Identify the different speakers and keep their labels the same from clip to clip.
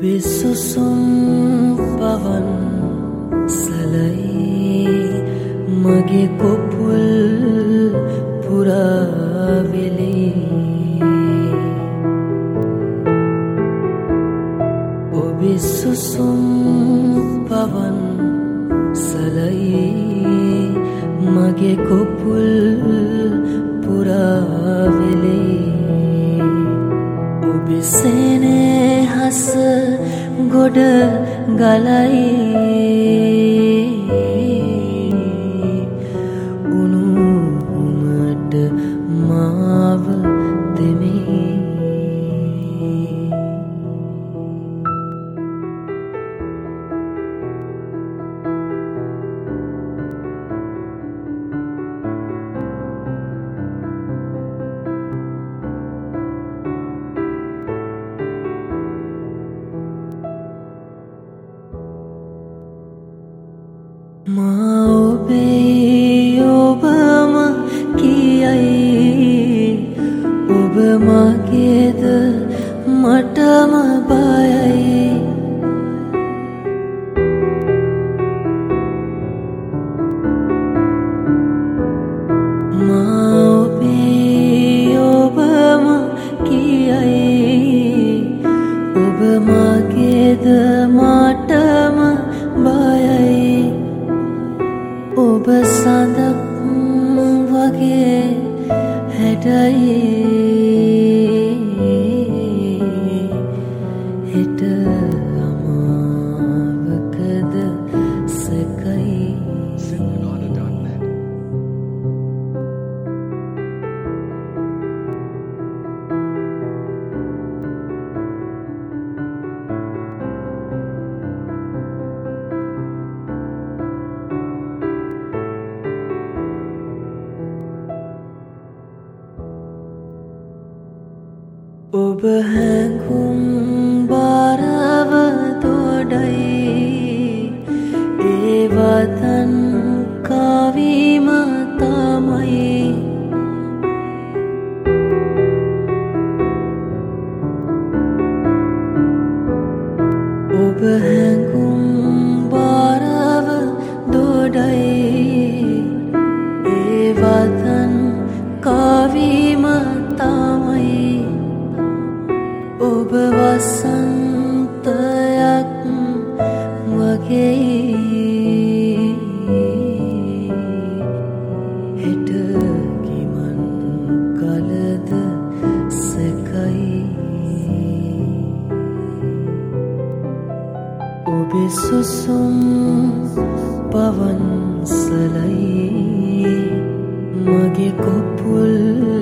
Speaker 1: ඔබේ සුසුම් පවන් සලයි මගේ කොපුල් පුරාවෙලේ ඔබේ සුසුම් පවන් සලයි මගේ කොපුල් පුරාවෙලේ ඔබේ සෙනෙහස ගොඩ ගලයි උණුහුමට මාව දෙමි මා ඔබේ ඔබම කියයි ඔබ මගේද මටම බයයි මා ඔබේ ඔබම කියයි ඔබ මගේද මටම බයයි ඔබ සඳක් වගේ හැඩයි හෙට අමාවකද සැකයි ඔබ හැඟුම් බරව දොඩයි ඒවතන් කවීම තමයි ඔබ හැඟුම් බරව දොඩයි ඒවතන් කවීම තමයි ඔබ වසන්තයක් වගේ හෙට ගිමන් කලද සැකයි ඔබේ සුසුම් පවන් සලයි මගේ කොපුල්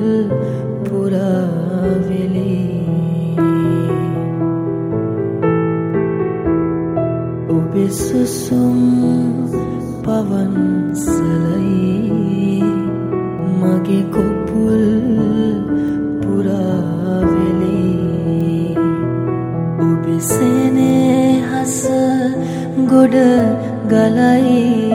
Speaker 1: පුරාවෙලේ ඔබේ සුසුම් පවන් සලයි මගේ කොපුල් පුරාවෙලේ ඔබේ සෙනෙහස ගොඩ ගලයි